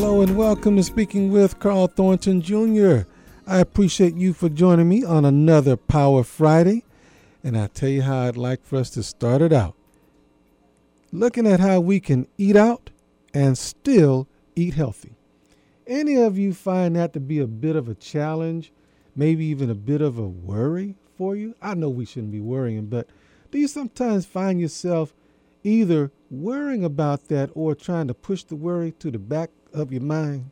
Hello and welcome to Speaking with Carl Thornton Jr. I appreciate you for joining me on another Power Friday. And I tell you how I'd like for us to start it out. Looking at how we can eat out and still eat healthy. Any of you find that to be a bit of a challenge, maybe even a bit of a worry for you? I know we shouldn't be worrying, but do you sometimes find yourself either worrying about that or trying to push the worry to the back of your mind?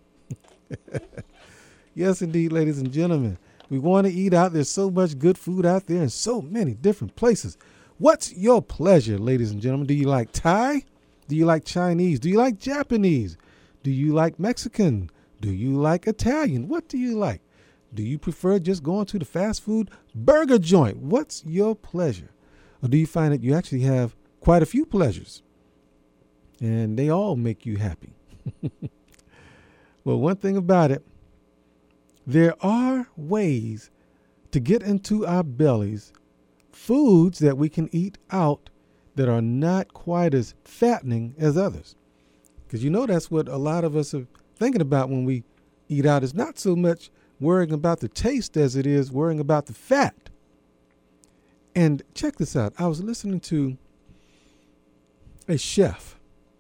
Yes, indeed, ladies and gentlemen. We want to eat out. There's so much good food out there in so many different places. What's your pleasure, ladies and gentlemen? Do you like Thai? Do you like Chinese? Do you like Japanese? Do you like Mexican? Do you like Italian? What do you like? Do you prefer just going to the fast food burger joint? What's your pleasure? Or do you find that you actually have quite a few pleasures and they all make you happy? Well, one thing about it, there are ways to get into our bellies foods that we can eat out that are not quite as fattening as others. Because you know that's what a lot of us are thinking about when we eat out. It's not so much worrying about the taste as it is worrying about the fat. And check this out. I was listening to a chef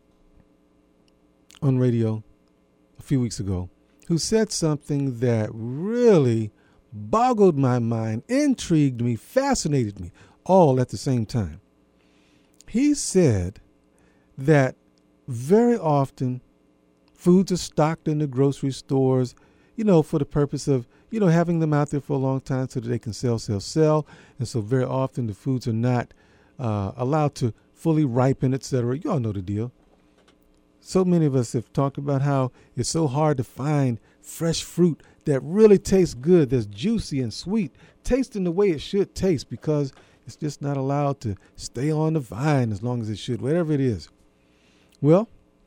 on radio a few weeks ago who said something that really boggled my mind, intrigued me, fascinated me, all at the same time. He said that very often foods are stocked in the grocery stores, for the purpose of, having them out there for a long time so that they can sell. And so very often the foods are not allowed to fully ripen, etc. You all know the deal. So many of us have talked about how it's so hard to find fresh fruit that really tastes good, that's juicy and sweet, tasting the way it should taste because it's just not allowed to stay on the vine as long as it should, whatever it is. Well,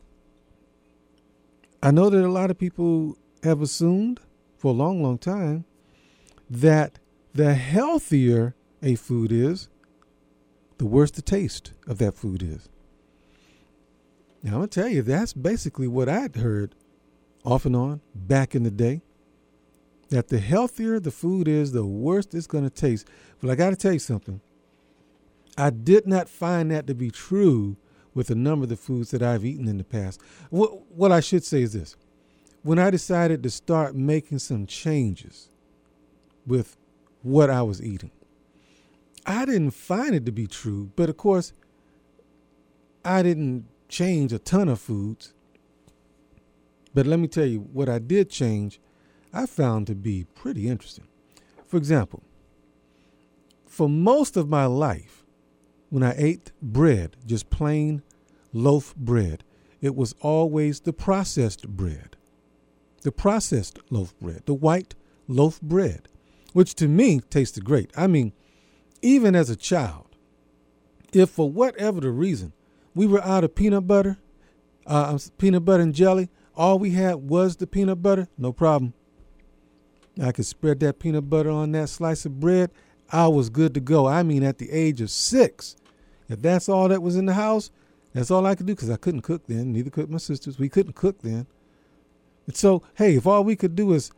I know that a lot of people have assumed for a long, long time that the healthier a food is, the worse the taste of that food is. Now, I'm going to tell you, that's basically what I'd heard off and on back in the day, that the healthier the food is, the worse it's going to taste. But I got to tell you something. I did not find that to be true with a number of the foods that I've eaten in the past. What I should say is this. When I decided to start making some changes with what I was eating, I didn't find it to be true. But, of course, I didn't change a ton of foods. But let me tell you, what I did change, I found to be pretty interesting. For example, for most of my life, when I ate bread, just plain loaf bread, it was always the processed bread, the processed loaf bread, the white loaf bread, which to me tasted great. I mean, even as a child, if for whatever the reason we were out of peanut butter and jelly, all we had was the peanut butter, no problem. I could spread that peanut butter on that slice of bread. I was good to go. I mean, at the age of 6, if that's all that was in the house, that's all I could do because I couldn't cook then. Neither could my sisters. We couldn't cook then. And so, hey, if all we could do is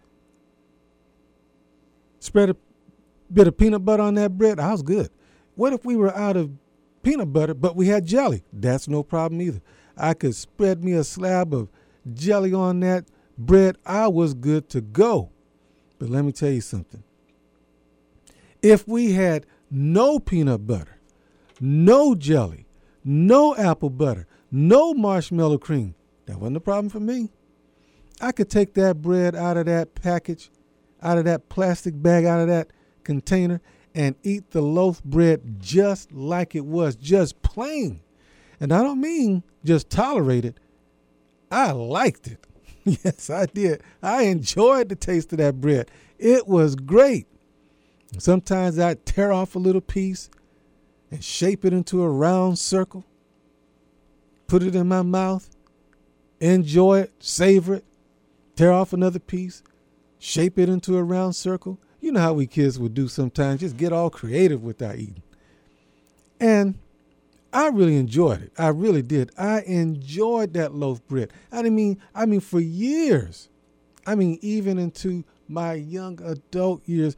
spread a bit of peanut butter on that bread, I was good. What if we were out of peanut butter, but we had jelly? That's no problem either. I could spread me a slab of jelly on that bread. I was good to go. But let me tell you something. If we had no peanut butter, no jelly, no apple butter, no marshmallow cream, that wasn't a problem for me. I could take that bread out of that package, out of that plastic bag, out of that container, and eat the loaf bread just like it was, just plain. And I don't mean just tolerate it. I liked it. Yes, I did. I enjoyed the taste of that bread. It was great. Sometimes I'd tear off a little piece and shape it into a round circle, put it in my mouth, enjoy it, savor it, tear off another piece, shape it into a round circle. You know how we kids would do sometimes, just get all creative with our eating. And I really enjoyed it. I really did. I enjoyed that loaf bread. I mean for years. I mean, even into my young adult years,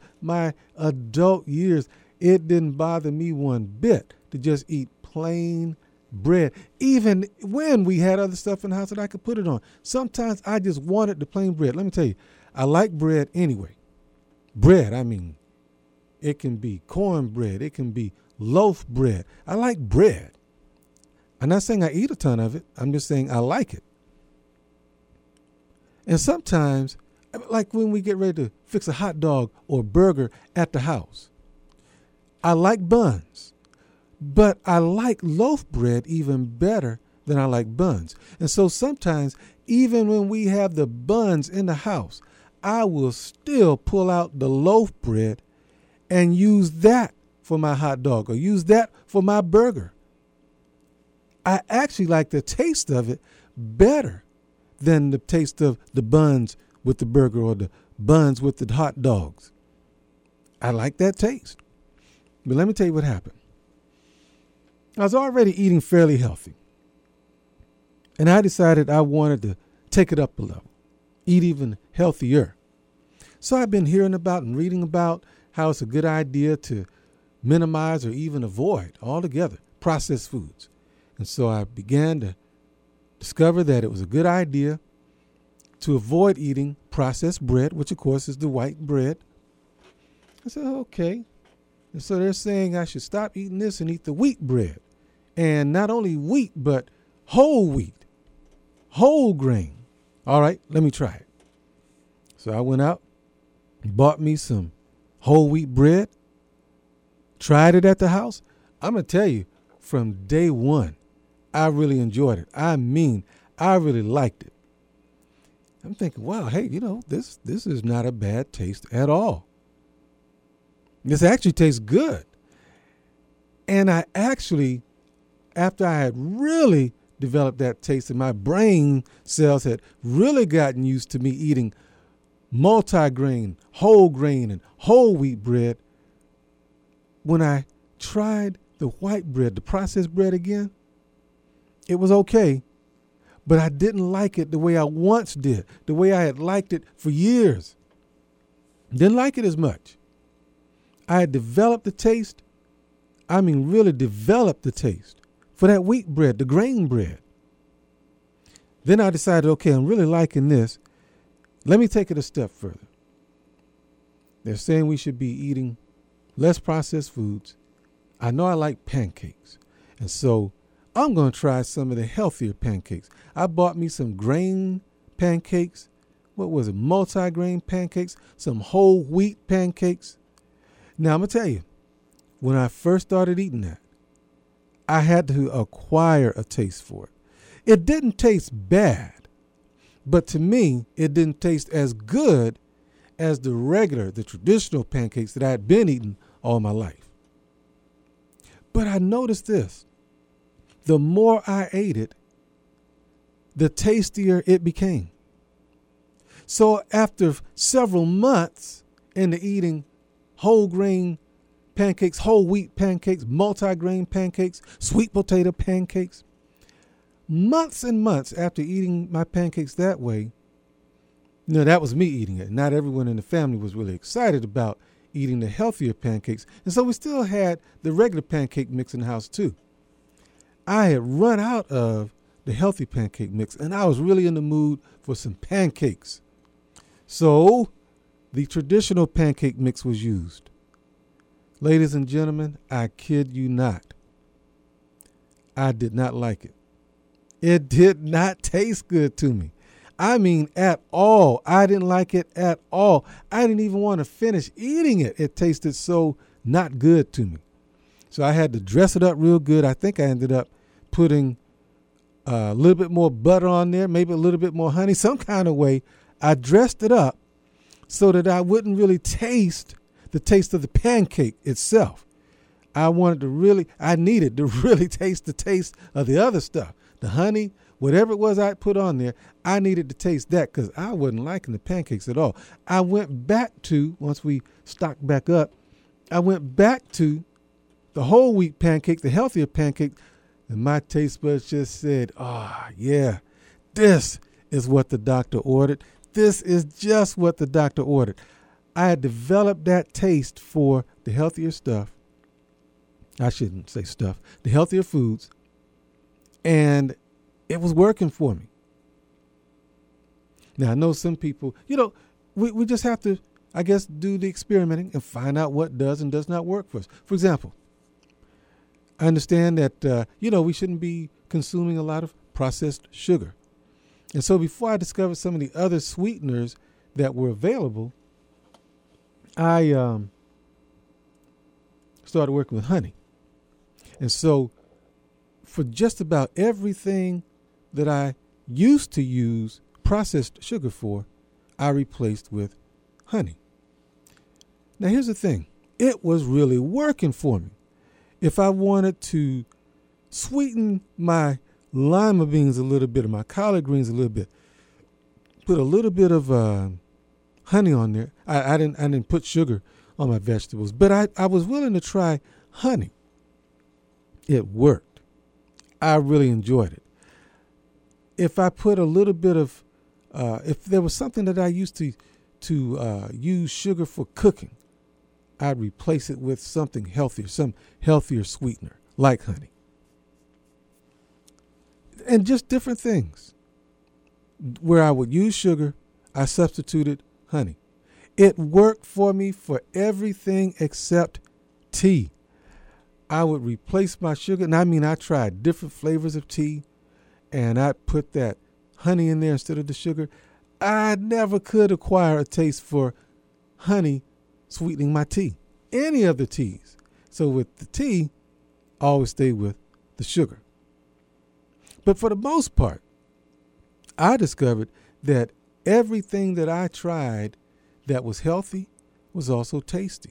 it didn't bother me one bit to just eat plain bread, even when we had other stuff in the house that I could put it on. Sometimes I just wanted the plain bread. Let me tell you, I like bread anyway. Bread, I mean, it can be cornbread. It can be loaf bread. I like bread. I'm not saying I eat a ton of it. I'm just saying I like it. And sometimes, like when we get ready to fix a hot dog or burger at the house, I like buns, but I like loaf bread even better than I like buns. And so sometimes, even when we have the buns in the house, I will still pull out the loaf bread and use that for my hot dog or use that for my burger. I actually like the taste of it better than the taste of the buns with the burger or the buns with the hot dogs. I like that taste. But let me tell you what happened. I was already eating fairly healthy, and I decided I wanted to take it up a level, eat even healthier. So I've been hearing about and reading about how it's a good idea to minimize or even avoid altogether processed foods. And so I began to discover that it was a good idea to avoid eating processed bread, which of course is the white bread. I said, okay. And so they're saying I should stop eating this and eat the wheat bread. And not only wheat, but whole wheat, whole grain. All right, let me try it. So I went out and bought me some whole wheat bread, tried it at the house. I'm going to tell you, from day one, I really enjoyed it. I mean, I really liked it. I'm thinking, wow, hey, this is not a bad taste at all. This actually tastes good. And I actually, after I had really developed that taste and my brain cells had really gotten used to me eating multi-grain, whole grain, and whole wheat bread, when I tried the white bread, the processed bread again, it was okay, but I didn't like it the way I once did, the way I had liked it for years. Didn't like it as much. I had developed the taste, really developed the taste for that wheat bread, the grain bread. Then I decided, okay, I'm really liking this. Let me take it a step further. They're saying we should be eating less processed foods. I know I like pancakes, and so I'm going to try some of the healthier pancakes. I bought me some grain pancakes. What was it? Multi-grain pancakes, some whole wheat pancakes. Now, I'm going to tell you, when I first started eating that, I had to acquire a taste for it. It didn't taste bad, but to me, it didn't taste as good as the traditional pancakes that I had been eating all my life. But I noticed this. The more I ate it, the tastier it became. So after several months into eating whole grain pancakes, whole wheat pancakes, multi-grain pancakes, sweet potato pancakes, months and months after eating my pancakes that way, that was me eating it. Not everyone in the family was really excited about eating the healthier pancakes. And so we still had the regular pancake mix in the house too. I had run out of the healthy pancake mix, and I was really in the mood for some pancakes. So the traditional pancake mix was used. Ladies and gentlemen, I kid you not. I did not like it. It did not taste good to me. At all. I didn't like it at all. I didn't even want to finish eating it. It tasted so not good to me. So I had to dress it up real good. I think I ended up putting a little bit more butter on there, maybe a little bit more honey, some kind of way. I dressed it up so that I wouldn't really taste the taste of the pancake itself. I needed to really taste the taste of the other stuff, the honey, whatever it was I put on there. I needed to taste that because I wasn't liking the pancakes at all. I went back to, once we stocked back up, I went back to the whole wheat pancake, the healthier pancake, And my taste buds just said, yeah, this is what the doctor ordered. This is just what the doctor ordered. I had developed that taste for the healthier stuff. I shouldn't say stuff, the healthier foods. And it was working for me. Now, I know some people, we just have to, I guess, do the experimenting and find out what does and does not work for us. For example, I understand that, we shouldn't be consuming a lot of processed sugar. And so before I discovered some of the other sweeteners that were available, I started working with honey. And so for just about everything that I used to use processed sugar for, I replaced with honey. Now, here's the thing. It was really working for me. If I wanted to sweeten my lima beans a little bit or my collard greens a little bit, put a little bit of honey on there. I didn't put sugar on my vegetables, but I was willing to try honey. It worked. I really enjoyed it. If I put a little bit of, if there was something that I used to use sugar for cooking, I'd replace it with something healthier, some healthier sweetener like honey. And just different things. Where I would use sugar, I substituted honey. It worked for me for everything except tea. I would replace my sugar, and I tried different flavors of tea, and I'd put that honey in there instead of the sugar. I never could acquire a taste for honey sweetening my tea, any of the teas. So with the tea, I always stay with the sugar. But for the most part, I discovered that everything that I tried that was healthy was also tasty.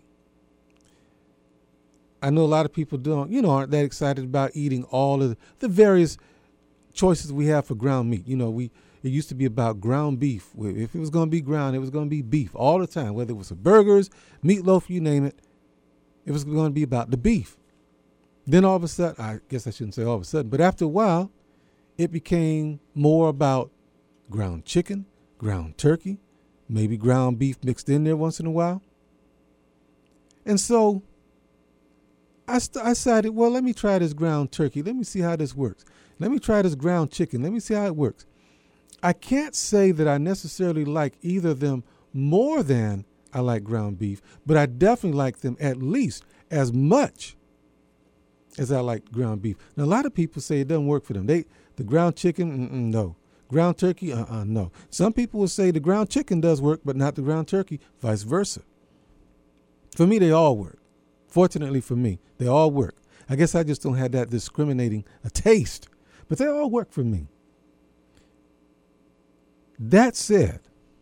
I know a lot of people aren't that excited about eating all of the various choices we have for ground meat. It used to be about ground beef. If it was going to be ground, it was going to be beef all the time, whether it was burgers, meatloaf, you name it. It was going to be about the beef. Then all of a sudden, I guess I shouldn't say all of a sudden, but after a while, it became more about ground chicken, ground turkey, maybe ground beef mixed in there once in a while. And so I decided, well, let me try this ground turkey. Let me see how this works. Let me try this ground chicken. Let me see how it works. I can't say that I necessarily like either of them more than I like ground beef, but I definitely like them at least as much as I like ground beef. Now, a lot of people say it doesn't work for them. The ground chicken, no. Ground turkey, no. Some people will say the ground chicken does work, but not the ground turkey, vice versa. For me, they all work. Fortunately for me, they all work. I guess I just don't have that discriminating a taste, but they all work for me. That said,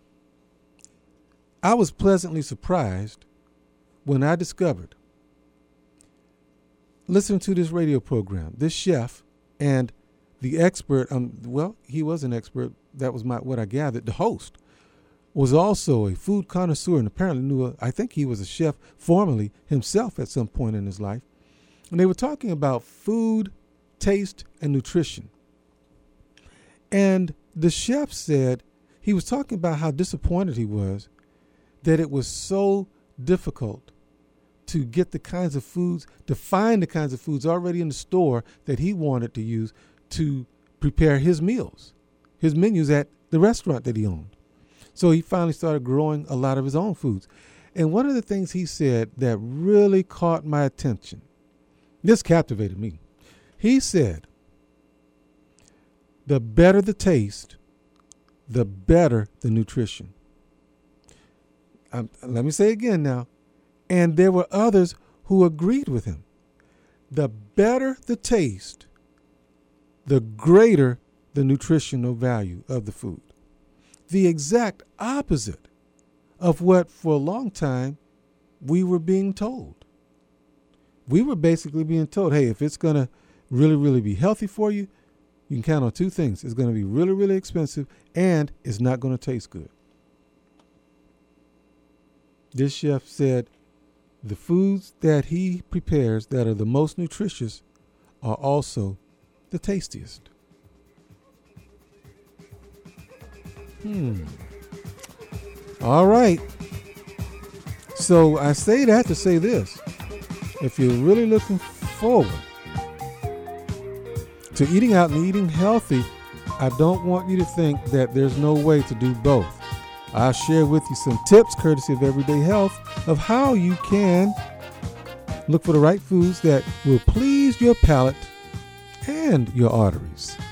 I was pleasantly surprised when I discovered, listening to this radio program, this chef and the expert, he was an expert, that was what I gathered, the host, was also a food connoisseur and apparently I think he was a chef formerly himself at some point in his life. And they were talking about food, taste, and nutrition. And the chef said, he was talking about how disappointed he was that it was so difficult to get the kinds of foods, to find the kinds of foods already in the store that he wanted to use to prepare his meals, his menus at the restaurant that he owned. So he finally started growing a lot of his own foods. And one of the things he said that really caught my attention, this captivated me. He said, the better the taste, the better the nutrition. Let me say it again now. And there were others who agreed with him. The better the taste, the greater the nutritional value of the food. The exact opposite of what for a long time we were being told. We were basically being told, hey, if it's going to really, really be healthy for you, you can count on two things. It's going to be really, really expensive and it's not going to taste good. This chef said the foods that he prepares that are the most nutritious are also the tastiest? All right. So I say that to say this. If you're really looking forward to eating out and eating healthy, I don't want you to think that there's no way to do both. I'll share with you some tips, courtesy of Everyday Health, of how you can look for the right foods that will please your palate and your arteries.